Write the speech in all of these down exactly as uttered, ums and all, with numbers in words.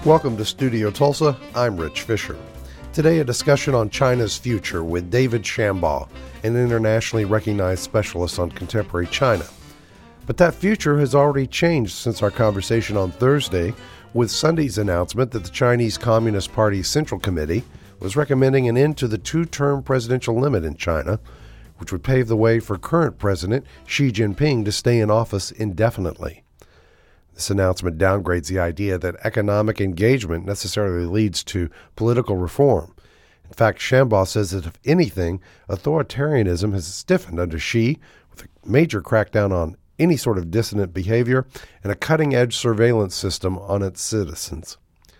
Welcome to Studio Tulsa. I'm Rich Fisher. Today, a discussion on China's future with David Shambaugh, an internationally recognized specialist on contemporary China. But that future has already changed since our conversation on Thursday, with Sunday's announcement that the Chinese Communist Party Central Committee was recommending an end to the two-term presidential limit in China, which would pave the way for current President Xi Jinping to stay in office indefinitely. This announcement downgrades the idea that economic engagement necessarily leads to political reform. In fact, Shambaugh says that if anything, authoritarianism has stiffened under Xi, with a major crackdown on any sort of dissident behavior and a cutting-edge surveillance system on its citizens.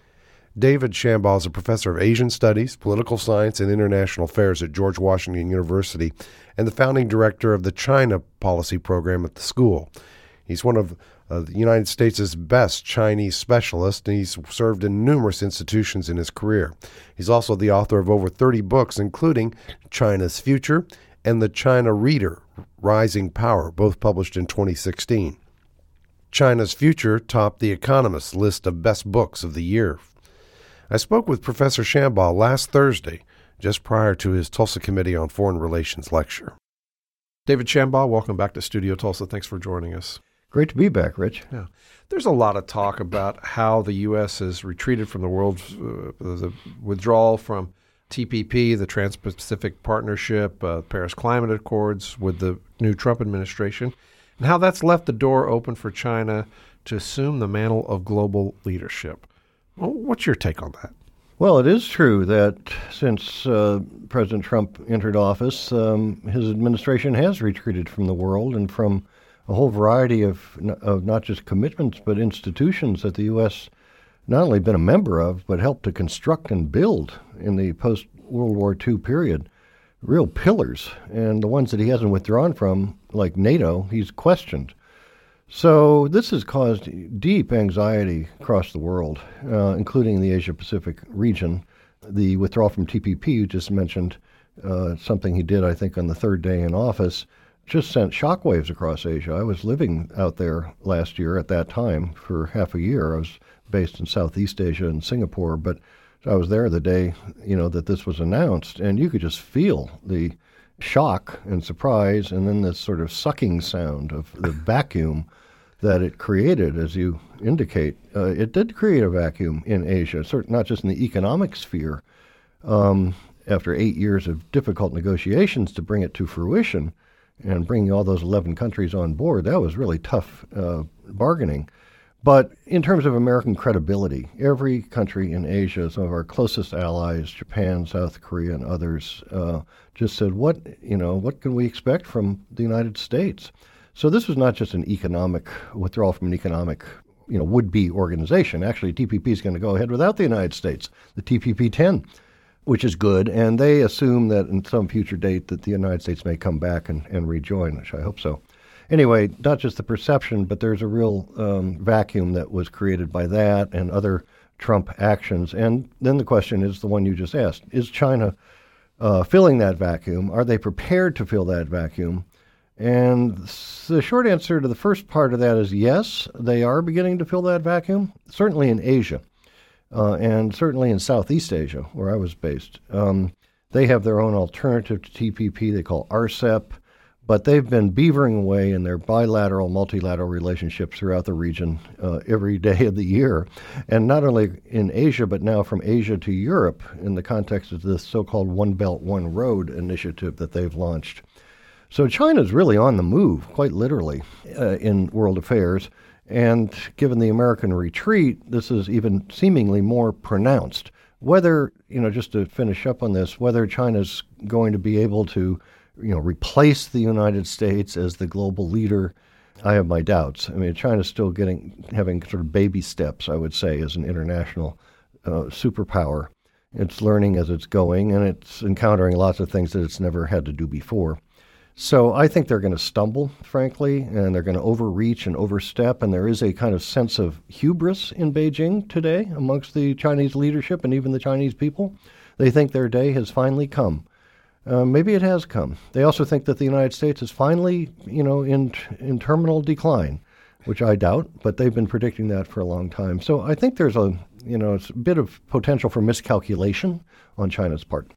David Shambaugh is a professor of Asian Studies, Political Science, and International Affairs at George Washington University and the founding director of the China Policy Program at the school. He's one of uh, the United States' best Chinese specialists, and he's served in numerous institutions in his career. He's also the author of over thirty books, including China's Future and The China Reader, Rising Power, both published in twenty sixteen. China's Future topped The Economist's list of best books of the year. I spoke with Professor Shambaugh last Thursday, just prior to his Tulsa Committee on Foreign Relations lecture. David Shambaugh, welcome back to Studio Tulsa. Thanks for joining us. Great to be back, Rich. Yeah. There's a lot of talk about how the U S has retreated from the world, uh, the withdrawal from T P P, the Trans-Pacific Partnership, uh, Paris Climate Accords with the new Trump administration, and how that's left the door open for China to assume the mantle of global leadership. Well, what's your take on that? Well, it is true that since uh, President Trump entered office, um, his administration has retreated from the world and from a whole variety of, of not just commitments, but institutions that the U S not only been a member of, but helped to construct and build in the post-World War Two period. Real pillars, and the ones that he hasn't withdrawn from, like NATO, he's questioned. So this has caused deep anxiety across the world, uh, including the Asia-Pacific region. The withdrawal from T P P, you just mentioned, uh, something he did, I think, on the third day in office, just sent shockwaves across Asia. I was living out there last year at that time for half a year. I was based in Southeast Asia in Singapore, but I was there the day, you know, that this was announced, and you could just feel the shock and surprise, and then this sort of sucking sound of the vacuum that it created, as you indicate. Uh, it did create a vacuum in Asia, certainly not just in the economic sphere. Um, after eight years of difficult negotiations to bring it to fruition and bringing all those eleven countries on board, that was really tough uh, bargaining. But in terms of American credibility, every country in Asia, some of our closest allies, Japan, South Korea, and others, uh, just said, "What you know, what can we expect from the United States?" So this was not just an economic withdrawal from an economic, you know, would-be organization. Actually, T P P is going to go ahead without the United States, the T P P ten, which is good. And they assume that in some future date that the United States may come back and, and rejoin, which I hope so. Anyway, not just the perception, but there's a real um, vacuum that was created by that and other Trump actions. And then the question is the one you just asked. Is China uh, filling that vacuum? Are they prepared to fill that vacuum? And the short answer to the first part of that is yes, they are beginning to fill that vacuum, certainly in Asia, uh, and certainly in Southeast Asia, where I was based. Um, they have their own alternative to T P P they call R C E P, but they've been beavering away in their bilateral, multilateral relationships throughout the region uh, every day of the year. And not only in Asia, but now from Asia to Europe in the context of this so-called One Belt, One Road initiative that they've launched. So China's really on the move, quite literally, uh, in world affairs. And given the American retreat, this is even seemingly more pronounced. Whether, you know, just to finish up on this, whether China's going to be able to, you know, replace the United States as the global leader, I have my doubts. I mean, China's still getting, having sort of baby steps, I would say, as an international uh, superpower. It's learning as it's going, and it's encountering lots of things that it's never had to do before. So I think they're going to stumble, frankly, and they're going to overreach and overstep, and there is a kind of sense of hubris in Beijing today amongst the Chinese leadership and even the Chinese people. They think their day has finally come. Uh, maybe it has come. They also think that the United States is finally, you know, in in terminal decline, which I doubt, but they've been predicting that for a long time. So I think there's a, you know, it's a bit of potential for miscalculation on China's part.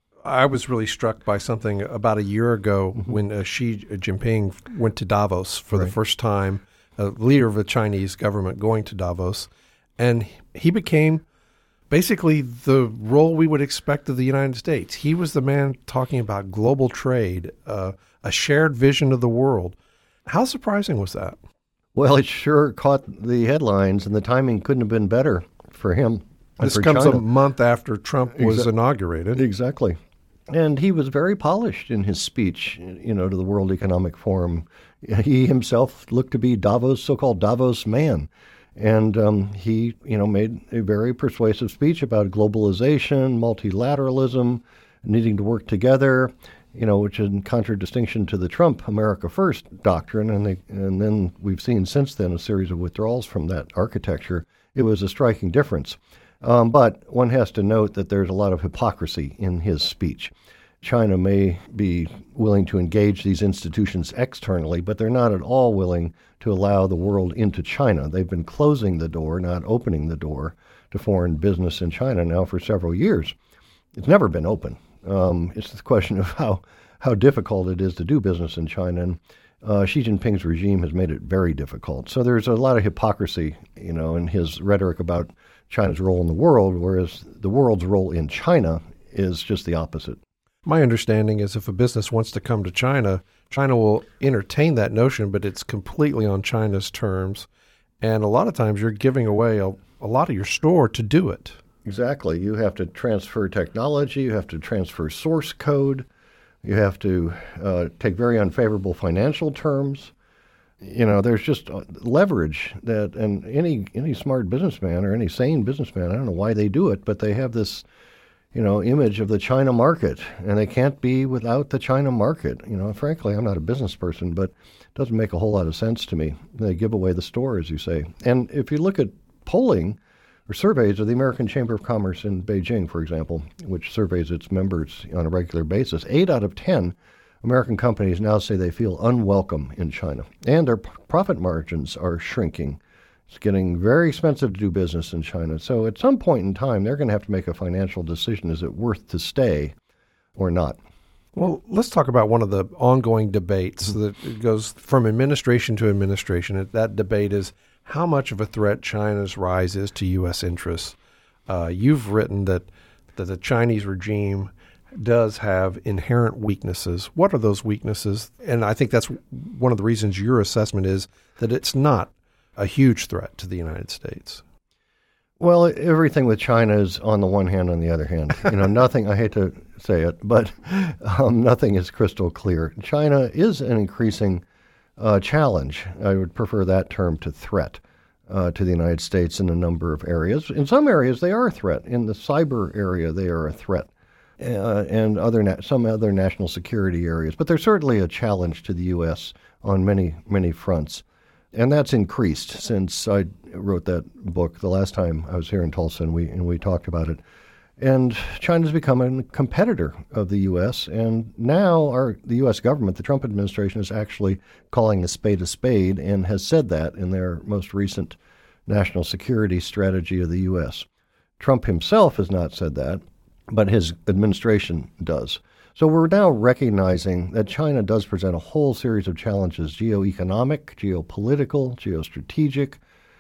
I was really struck by something about a year ago mm-hmm. when uh, Xi Jinping went to Davos for right. the first time, a leader of the Chinese government going to Davos, and he became basically the role we would expect of the United States. He was the man talking about global trade, uh, a shared vision of the world. How surprising was that? Well, it sure caught the headlines, and the timing couldn't have been better for him. This for comes China. a month after Trump was Exa- inaugurated. Exactly. And he was very polished in his speech, you know, to the World Economic Forum. He himself looked to be Davos, so-called Davos man. And um, he, you know, made a very persuasive speech about globalization, multilateralism, needing to work together, you know, which is in contradistinction to the Trump America First doctrine. And, they, and then we've seen since then a series of withdrawals from that architecture. It was a striking difference. Um, but one has to note that there's a lot of hypocrisy in his speech. China may be willing to engage these institutions externally, but they're not at all willing to allow the world into China. They've been closing the door, not opening the door to foreign business in China now for several years. It's never been open. Um, it's the question of how, how difficult it is to do business in China. And uh, Xi Jinping's regime has made it very difficult. So there's a lot of hypocrisy, you know, in his rhetoric about China's role in the world, whereas the world's role in China is just the opposite. My understanding is if a business wants to come to China, China will entertain that notion, but it's completely on China's terms. And a lot of times you're giving away a, a lot of your store to do it. Exactly. You have to transfer technology. You have to transfer source code. You have to uh, take very unfavorable financial terms. You know, there's just leverage that, and any any smart businessman or any sane businessman, I don't know why they do it, but they have this, you know, image of the China market, and they can't be without the China market. You know, frankly, I'm not a business person, but it doesn't make a whole lot of sense to me. They give away the store, as you say. And if you look at polling or surveys of the American Chamber of Commerce in Beijing, for example, which surveys its members on a regular basis, eight out of ten American companies now say they feel unwelcome in China, and their p- profit margins are shrinking. It's getting very expensive to do business in China. So at some point in time, they're going to have to make a financial decision. Is it worth to stay or not? Well, let's talk about one of the ongoing debates that goes from administration to administration. That debate is how much of a threat China's rise is to U S interests. Uh, you've written that, that the Chinese regime does have inherent weaknesses. What are those weaknesses? And I think that's one of the reasons your assessment is that it's not a huge threat to the United States. Well, everything with China is on the one hand, on the other hand. You know, nothing, I hate to say it, but um, nothing is crystal clear. China is an increasing uh, challenge. I would prefer that term to threat uh, to the United States in a number of areas. In some areas, they are a threat. In the cyber area, they are a threat. Uh, and other na- some other national security areas. But they're certainly a challenge to the U S on many, many fronts. And that's increased since I wrote that book the last time I was here in Tulsa, and we, and we talked about it. And China's become a competitor of the U S, and now our the U S government, the Trump administration, is actually calling a spade a spade and has said that in their most recent national security strategy of the U S. Trump himself has not said that, but his administration does. So we're now recognizing that China does present a whole series of challenges, geoeconomic, geopolitical, geostrategic,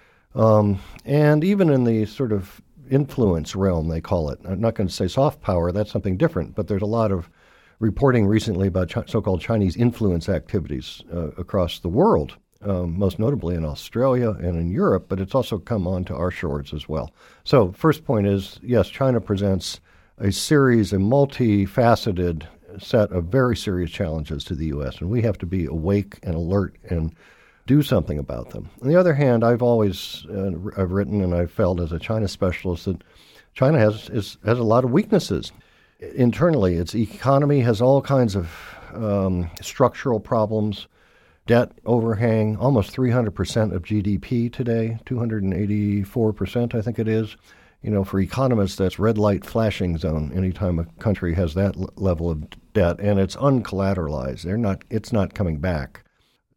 um, and even in the sort of influence realm, they call it. I'm not going to say soft power, that's something different, but there's a lot of reporting recently about chi- so-called Chinese influence activities uh, across the world, um, most notably in Australia and in Europe, but it's also come onto our shores as well. So first point is, yes, China presents a series, a multifaceted set of very serious challenges to the U S, and we have to be awake and alert and do something about them. On the other hand, I've always uh, I've written and I've felt as a China specialist that China has is, has a lot of weaknesses. Internally, its economy has all kinds of um, structural problems, debt overhang, almost three hundred percent of G D P today, two hundred eighty-four percent I think it is. You know, for economists, that's red light flashing zone anytime a country has that l- level of debt, and it's uncollateralized. They're not, it's not coming back.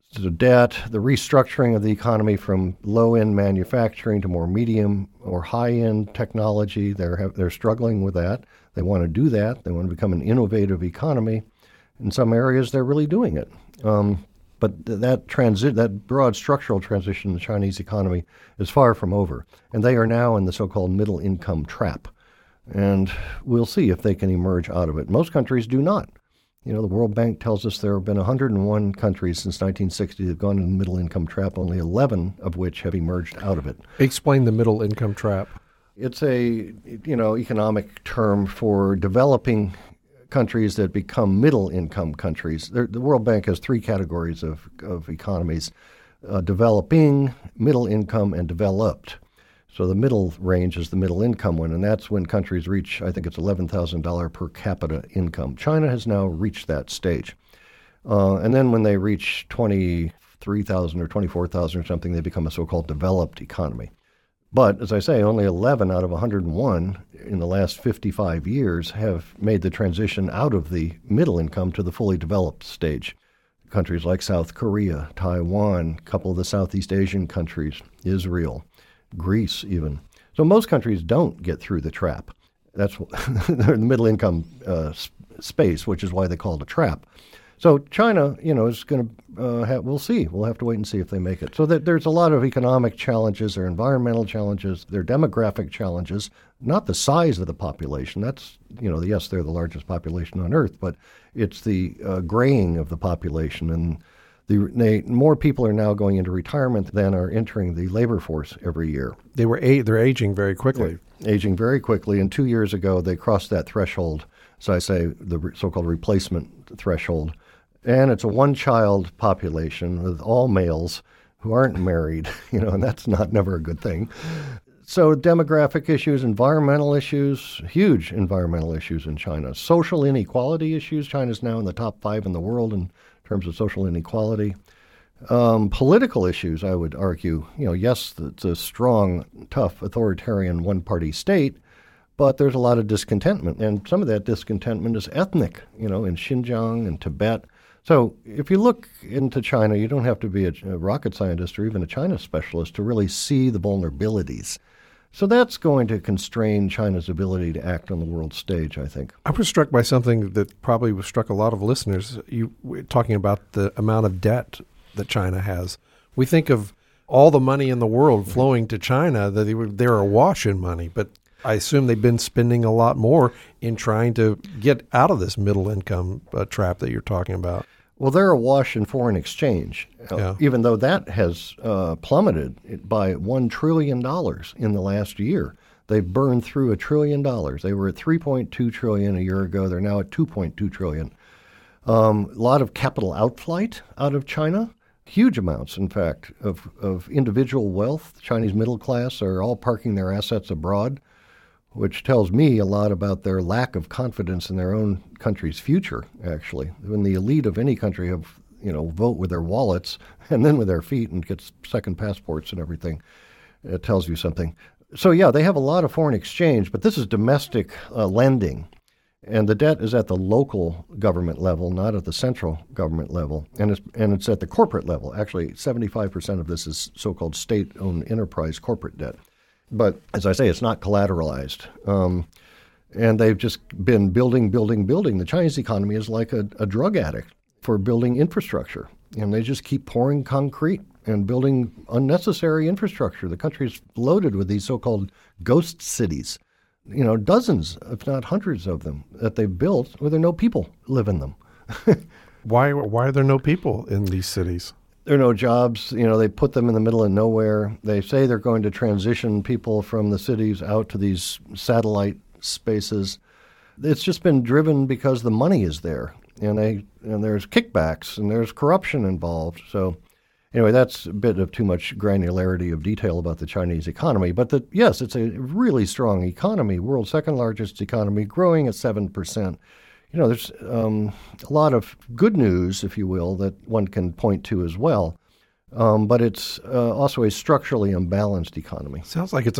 the debt, the restructuring of the economy from low-end manufacturing to more medium or high-end technology. They're they're struggling with that. They want to do that. They want to become an innovative economy. In some areas, they're really doing it. Um, but that transi- that broad structural transition in the Chinese economy is far from over. And they are now in the so-called middle-income trap. And we'll see if they can emerge out of it. Most countries do not. You know, the World Bank tells us there have been one hundred one countries since nineteen sixty that have gone into the middle-income trap, only eleven of which have emerged out of it. Explain the middle-income trap. It's a, you know, economic term for developing countries that become middle-income countries. They're, the World Bank has three categories of, of economies, uh, developing, middle-income, and developed. So the middle range is the middle income one, and that's when countries reach, I think it's eleven thousand dollars per capita income. China has now reached that stage. Uh, and then when they reach twenty-three thousand or twenty-four thousand or something, they become a so-called developed economy. But as I say, only eleven out of one hundred one in the last fifty-five years have made the transition out of the middle income to the fully developed stage. Countries like South Korea, Taiwan, a couple of the Southeast Asian countries, Israel, Greece even. So most countries don't get through the trap. That's they're in the middle income uh, space, which is why they call it a trap. So China, you know, is going to, uh, have, we'll see. We'll have to wait and see if they make it. So that there's a lot of economic challenges, there are environmental challenges, there are demographic challenges, not the size of the population. That's, you know, yes, they're the largest population on Earth, but it's the uh, graying of the population. And the, they, more people are now going into retirement than are entering the labor force every year. They were a, They're aging very quickly. They're aging very quickly. And two years ago, they crossed that threshold, so I say the re- so-called replacement threshold. And it's a one-child population with all males who aren't married, you know, and that's not never a good thing. So demographic issues, environmental issues, huge environmental issues in China. Social inequality issues. China's now in the top five in the world in terms of social inequality. Um, political issues, I would argue. You know, yes, it's a strong, tough, authoritarian one-party state, but there's a lot of discontentment. And some of that discontentment is ethnic, you know, in Xinjiang and Tibet. So if you look into China, you don't have to be a, a rocket scientist or even a China specialist to really see the vulnerabilities. So that's going to constrain China's ability to act on the world stage, I think. I was struck by something that probably struck a lot of listeners. You were talking about the amount of debt that China has. We think of all the money in the world flowing to China, that they were, they're awash in money, but I assume they've been spending a lot more in trying to get out of this middle income uh, trap that you're talking about. Well, they're awash in foreign exchange, uh, yeah. even though that has uh, plummeted by one trillion dollars in the last year. They've burned through a trillion dollars. They were at three point two trillion dollars a year ago. They're now at two point two trillion dollars. Um, a lot of capital outflight out of China, huge amounts, in fact, of, of individual wealth. The Chinese middle class are all parking their assets abroad, which tells me a lot about their lack of confidence in their own country's future, actually. When the elite of any country have, you know, vote with their wallets and then with their feet and get second passports and everything, it tells you something. So, yeah, they have a lot of foreign exchange, but this is domestic uh, lending. And the debt is at the local government level, not at the central government level. And it's, and it's at the corporate level. Actually, seventy-five percent of this is so-called state-owned enterprise corporate debt. But as I say, it's not collateralized. Um, and they've just been building, building, building. The Chinese economy is like a, a drug addict for building infrastructure. And they just keep pouring concrete and building unnecessary infrastructure. The country's loaded with these so-called ghost cities. You know, dozens, if not hundreds of them that they've built where there are no people live in them. Why, why are there no people in these cities? There are no jobs. You know, they put them in the middle of nowhere. They say they're going to transition people from the cities out to these satellite spaces. It's just been driven because the money is there, and they and there's kickbacks and there's corruption involved. So anyway, that's a bit of too much granularity of detail about the Chinese economy. But the, yes, it's a really strong economy, world's second largest economy, growing at seven percent. You know, there's um, a lot of good news, if you will, that one can point to as well. Um, but it's uh, also a structurally imbalanced economy. Sounds like it's a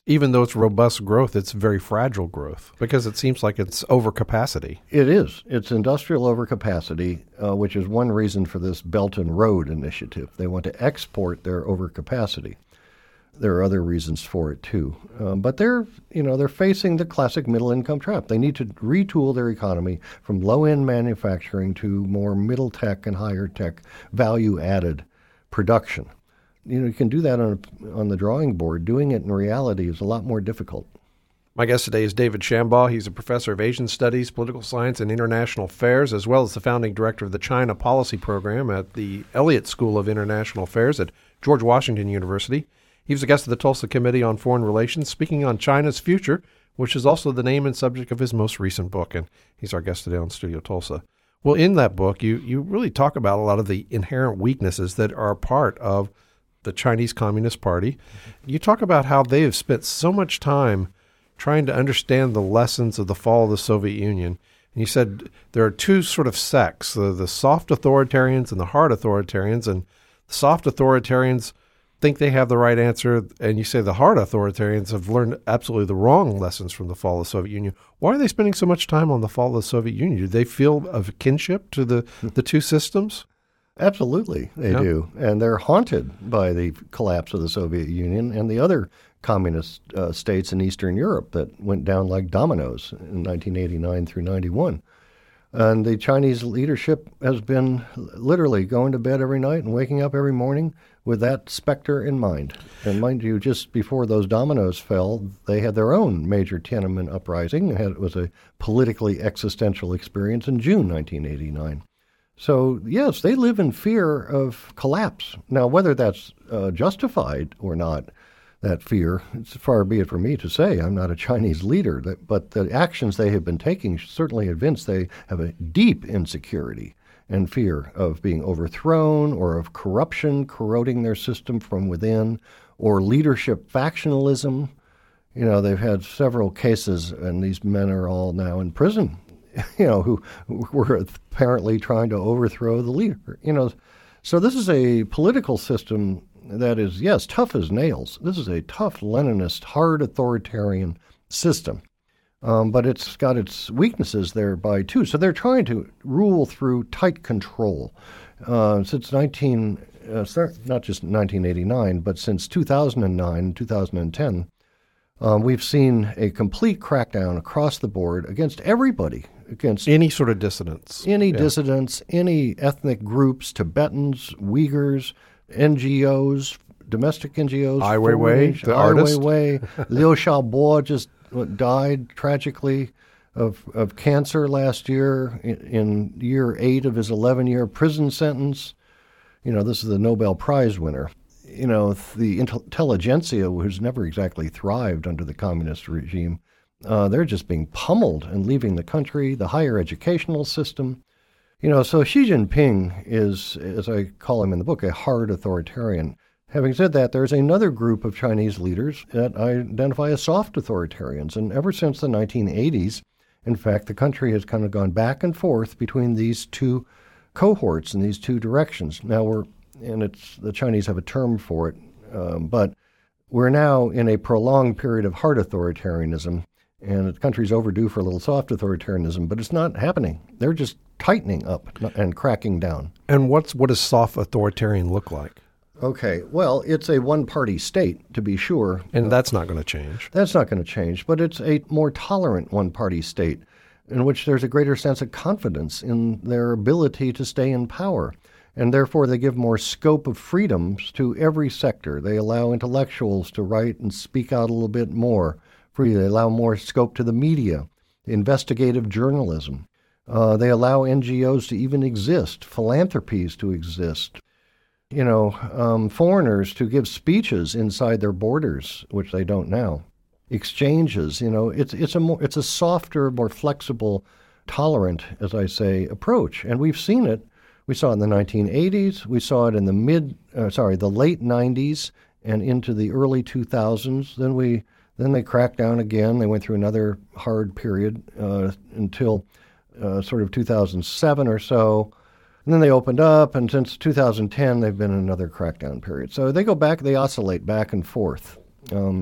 Even though it's robust growth, it's very fragile growth because it seems like it's overcapacity. It is. It's industrial overcapacity, uh, which is one reason for this Belt and Road initiative. They want to export their overcapacity. There are other reasons for it too, um, but they're you know they're facing the classic middle income trap. They need to retool their economy from low end manufacturing to more middle tech and higher tech value added production. You know you can do that on a, on the drawing board. Doing it in reality is a lot more difficult. My guest today is David Shambaugh. He's a professor of Asian Studies, Political Science, and International Affairs, as well as the founding director of the China Policy Program at the Elliott School of International Affairs at George Washington University. He was a guest of the Tulsa Committee on Foreign Relations, speaking on China's future, which is also the name and subject of his most recent book, and he's our guest today on Studio Tulsa. Well, in that book, you, you really talk about a lot of the inherent weaknesses that are part of the Chinese Communist Party. You talk about how they have spent so much time trying to understand the lessons of the fall of the Soviet Union. And you said there are two sort of sects, the, the soft authoritarians and the hard authoritarians, and the soft authoritarians think they have the right answer, and you say the hard authoritarians have learned absolutely the wrong lessons from the fall of the Soviet Union. Why are they spending so much time on the fall of the Soviet Union? Do they feel a kinship to the, the two systems? Absolutely, they yeah. do. And they're haunted by the collapse of the Soviet Union and the other communist uh, states in Eastern Europe that went down like dominoes in nineteen eighty-nine through ninety-one. And the Chinese leadership has been literally going to bed every night and waking up every morning with that specter in mind. And mind you, just before those dominoes fell, they had their own major Tiananmen uprising. It was a politically existential experience in June nineteen eighty-nine. So, yes, they live in fear of collapse. Now, whether that's uh, justified or not, that fear, it's far be it for me to say. I'm not a Chinese leader, that, but the actions they have been taking certainly evince they have a deep insecurity and fear of being overthrown or of corruption corroding their system from within or leadership factionalism. You know, they've had several cases, and these men are all now in prison, you know, who, who were apparently trying to overthrow the leader. You know, so this is a political system that is, yes, tough as nails. This is a tough Leninist, hard authoritarian system. Um, but it's got its weaknesses thereby, too. So they're trying to rule through tight control. Uh, since nineteen, uh, not just nineteen eighty-nine, but since two thousand nine, two thousand ten, um, we've seen a complete crackdown across the board against everybody. Against any sort of dissidents. Any yeah. dissidents, any ethnic groups, Tibetans, Uyghurs, N G Os, domestic N G Os. Ai Weiwei, the Ai artist. Weiwei. Liu Xiaobo just died tragically of of cancer last year in, in year eight of his eleven-year prison sentence. You know, this is the Nobel Prize winner. You know, the intelligentsia, who's never exactly thrived under the communist regime, uh, they're just being pummeled and leaving the country, the higher educational system. You know, so Xi Jinping is, as I call him in the book, a hard authoritarian. Having said that, there's another group of Chinese leaders that I identify as soft authoritarians. And ever since the nineteen eighties, in fact, the country has kind of gone back and forth between these two cohorts in these two directions. Now we're, and it's the Chinese have a term for it, um, but we're now in a prolonged period of hard authoritarianism, and the country's overdue for a little soft authoritarianism, but it's not happening. They're just tightening up and cracking down. And what's what does soft authoritarian look like? Okay, well, it's a one-party state, to be sure. And that's not going to change. That's not going to change, but it's a more tolerant one-party state in which there's a greater sense of confidence in their ability to stay in power. And therefore, they give more scope of freedoms to every sector. They allow intellectuals to write and speak out a little bit more freely. They allow more scope to the media, investigative journalism. Uh, they allow N G Os to even exist, philanthropies to exist. You know, um, foreigners to give speeches inside their borders, which they don't now. Exchanges, you know, it's it's a more it's a softer, more flexible, tolerant, as I say, approach. And we've seen it. We saw it in the nineteen eighties. We saw it in the mid, uh, sorry, the late nineties and into the early two thousands. Then we then they cracked down again. They went through another hard period uh, until uh, sort of two thousand seven or so. And then they opened up, and since two thousand ten, they've been in another crackdown period. So they go back, they oscillate back and forth. Um,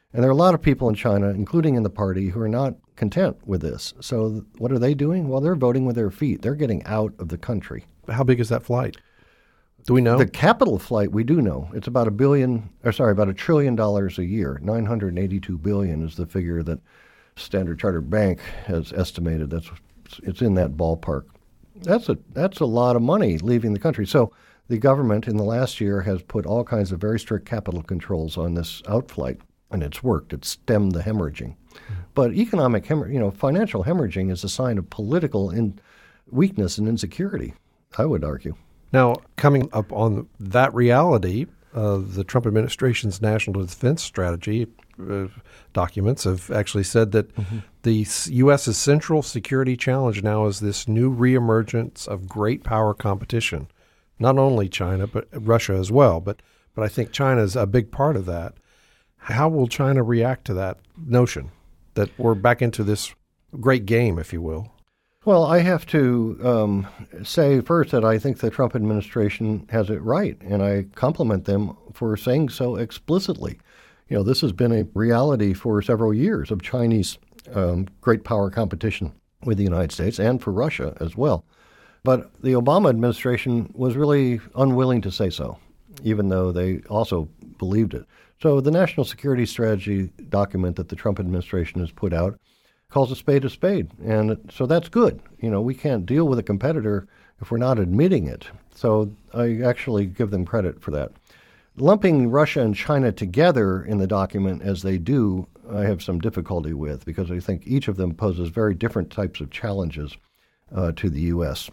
And there are a lot of people in China, including in the party, who are not content with this. So what are they doing? Well, they're voting with their feet. They're getting out of the country. How big is that flight? Do we know? The capital flight, we do know. It's about a billion, or sorry, about a trillion dollars a year. nine hundred eighty-two billion is the figure that Standard Chartered Bank has estimated. That's it's in that ballpark. That's a that's a lot of money leaving the country. So the government in the last year has put all kinds of very strict capital controls on this outflight, and it's worked. It's stemmed the hemorrhaging. Mm-hmm. But economic, hem- you know, financial hemorrhaging is a sign of political in- weakness and insecurity, I would argue. Now, coming up on that reality, uh, the Trump administration's national defense strategy uh, documents have actually said that mm-hmm. the U S.'s central security challenge now is this new reemergence of great power competition. Not only China, but Russia as well. But, but I think China is a big part of that. How will China react to that notion that we're back into this great game, if you will? Well, I have to um, say first that I think the Trump administration has it right, and I compliment them for saying so explicitly. You know, this has been a reality for several years of Chinese um, great power competition with the United States and for Russia as well. But the Obama administration was really unwilling to say so, even though they also believed it. So the national security strategy document that the Trump administration has put out calls a spade a spade. And so that's good. You know, we can't deal with a competitor if we're not admitting it. So I actually give them credit for that. Lumping Russia and China together in the document as they do, I have some difficulty with, because I think each of them poses very different types of challenges uh, to the U S.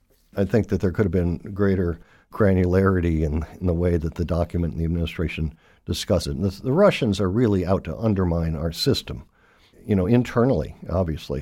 I think that there could have been greater granularity in, in the way that the document and the administration discuss it. And the, the Russians are really out to undermine our system. You know, internally, obviously,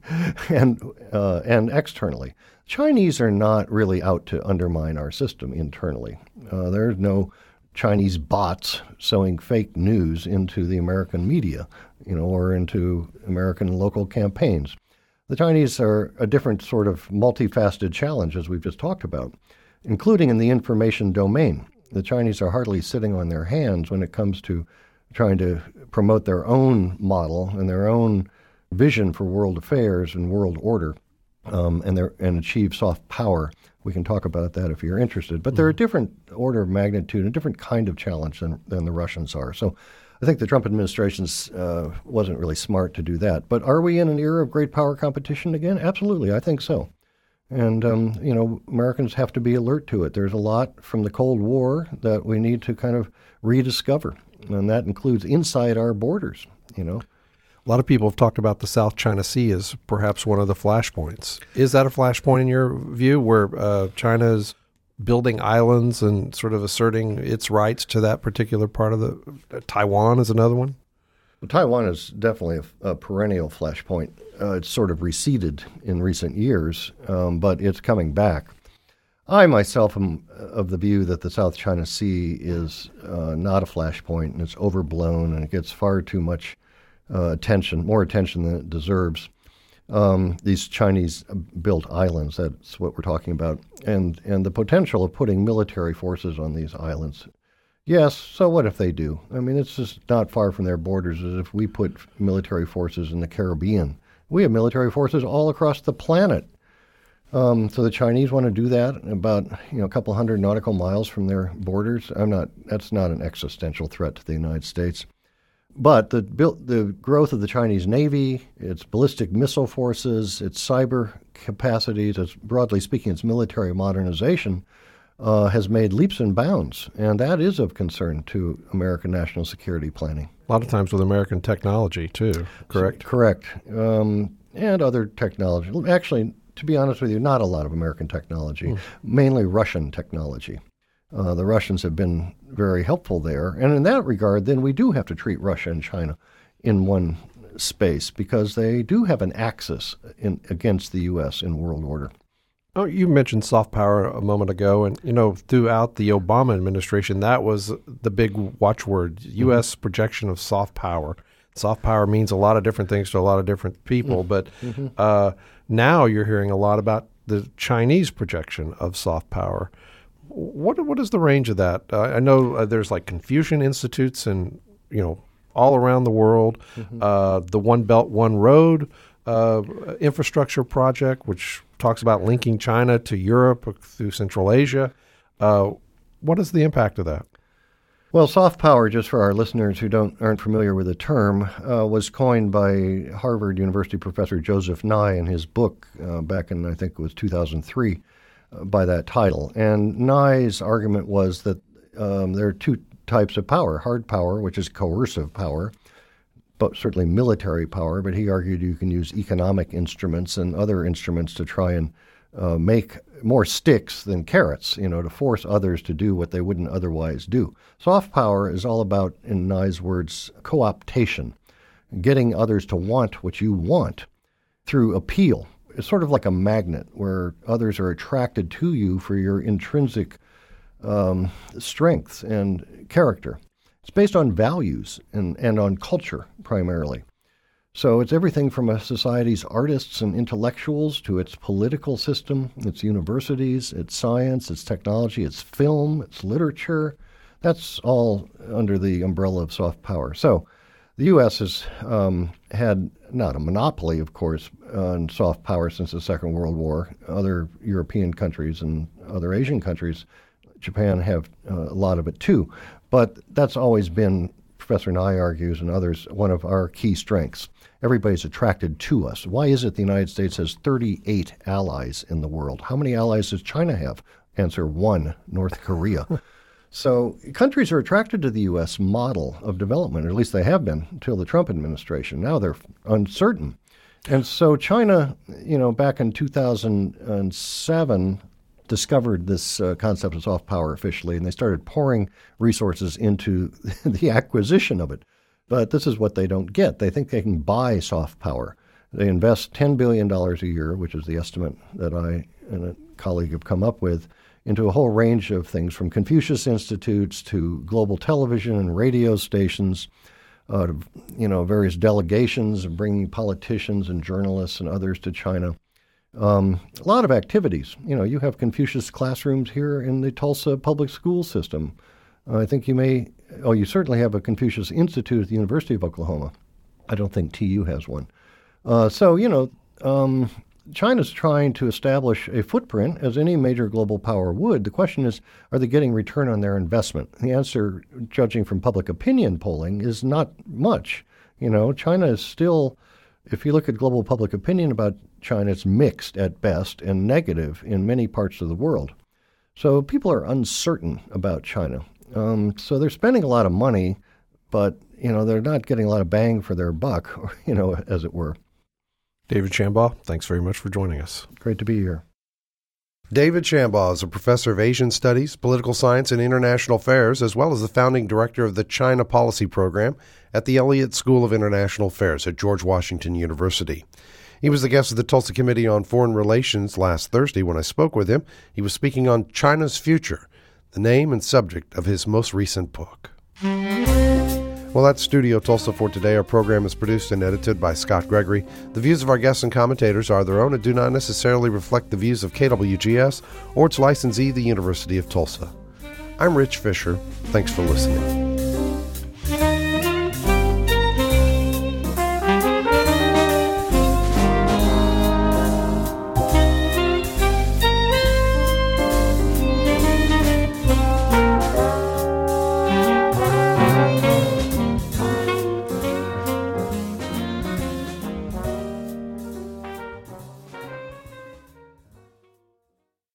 and uh, and externally. Chinese are not really out to undermine our system internally. Uh, there's no Chinese bots sowing fake news into the American media, you know, or into American local campaigns. The Chinese are a different sort of multifaceted challenge, as we've just talked about, including in the information domain. The Chinese are hardly sitting on their hands when it comes to trying to promote their own model and their own vision for world affairs and world order, um, and their, and achieve soft power. We can talk about that if you're interested. But mm-hmm. they're a different order of magnitude, a different kind of challenge than, than the Russians are. So I think the Trump administration uh, wasn't really smart to do that. But are we in an era of great power competition again? Absolutely, I think so. And, um, you know, Americans have to be alert to it. There's a lot from the Cold War that we need to kind of rediscover. And that includes inside our borders, you know. A lot of people have talked about the South China Sea as perhaps one of the flashpoints. Is that a flashpoint in your view, where uh, China is building islands and sort of asserting its rights to that particular part of the uh, Taiwan is another one? Well, Taiwan is definitely a, a perennial flashpoint. Uh, it's sort of receded in recent years, um, but it's coming back. I myself am of the view that the South China Sea is uh, not a flashpoint, and it's overblown, and it gets far too much uh, attention, more attention than it deserves. Um, these Chinese-built islands, that's what we're talking about, and, and the potential of putting military forces on these islands. Yes, so what if they do? I mean, it's just not far from their borders as if we put military forces in the Caribbean. We have military forces all across the planet. Um, so the Chinese want to do that about, you know, a couple hundred nautical miles from their borders. I'm not. That's not an existential threat to the United States. But the the growth of the Chinese Navy, its ballistic missile forces, its cyber capacities, its, broadly speaking, its military modernization, uh, has made leaps and bounds, and that is of concern to American national security planning. A lot of times with American technology too. Correct. So, correct, um, and other technology. Actually, to be honest with you, not a lot of American technology, mm. mainly Russian technology. Uh, the Russians have been very helpful there. And in that regard, then we do have to treat Russia and China in one space because they do have an axis in, against the U S in world order. Oh, you mentioned soft power a moment ago. And, you know, throughout the Obama administration, that was the big watchword, U S Mm-hmm. projection of soft power. Soft power means a lot of different things to a lot of different people. Mm-hmm. But mm-hmm. Uh, now you're hearing a lot about the Chinese projection of soft power. What what is the range of that? Uh, I know uh, there's like Confucian institutes and, you know, all around the world. Mm-hmm. Uh, the One Belt, One Road uh, infrastructure project, which talks about linking China to Europe through Central Asia. Uh, what is the impact of that? Well, soft power, just for our listeners who don't aren't familiar with the term, uh, was coined by Harvard University professor Joseph Nye in his book uh, back in, I think it was two thousand three, uh, by that title. And Nye's argument was that um, there are two types of power: hard power, which is coercive power, but certainly military power. But he argued you can use economic instruments and other instruments to try and uh, make more sticks than carrots, you know, to force others to do what they wouldn't otherwise do. Soft power is all about, in Nye's words, co-optation, getting others to want what you want through appeal. It's sort of like a magnet where others are attracted to you for your intrinsic um, strengths and character. It's based on values and, and on culture primarily. So it's everything from a society's artists and intellectuals to its political system, its universities, its science, its technology, its film, its literature. That's all under the umbrella of soft power. So the U S has um, had not a monopoly, of course, on soft power since the Second World War. Other European countries and other Asian countries, Japan, have uh, a lot of it too. But that's always been, Professor Nye argues and others, one of our key strengths. Everybody's attracted to us. Why is it the United States has thirty-eight allies in the world? How many allies does China have? Answer one, North Korea. So countries are attracted to the U S model of development, or at least they have been until the Trump administration. Now they're uncertain. And so China, you know, back in two thousand seven, discovered this uh, concept of soft power officially, and they started pouring resources into the acquisition of it. But this is what they don't get. They think they can buy soft power. They invest ten billion dollars a year, which is the estimate that I and a colleague have come up with, into a whole range of things, from Confucius Institutes to global television and radio stations, uh, to, you know, various delegations of bringing politicians and journalists and others to China. Um, a lot of activities. You know, you have Confucius classrooms here in the Tulsa public school system. Uh, I think you may, oh, you certainly have a Confucius Institute at the University of Oklahoma. I don't think T U has one. Uh, so, you know, um, China's trying to establish a footprint, as any major global power would. The question is, are they getting return on their investment? The answer, judging from public opinion polling, is not much. You know, China is still, if you look at global public opinion about China, it's mixed at best and negative in many parts of the world. So people are uncertain about China. Um, so they're spending a lot of money, but, you know, they're not getting a lot of bang for their buck, or, you know, as it were. David Shambaugh, thanks very much for joining us. Great to be here. David Shambaugh is a professor of Asian Studies, Political Science, and International Affairs, as well as the founding director of the China Policy Program at the Elliott School of International Affairs at George Washington University. He was the guest of the Tulsa Committee on Foreign Relations last Thursday when I spoke with him. He was speaking on China's future, the name and subject of his most recent book. Well, that's Studio Tulsa for today. Our program is produced and edited by Scott Gregory. The views of our guests and commentators are their own and do not necessarily reflect the views of K W G S or its licensee, the University of Tulsa. I'm Rich Fisher. Thanks for listening.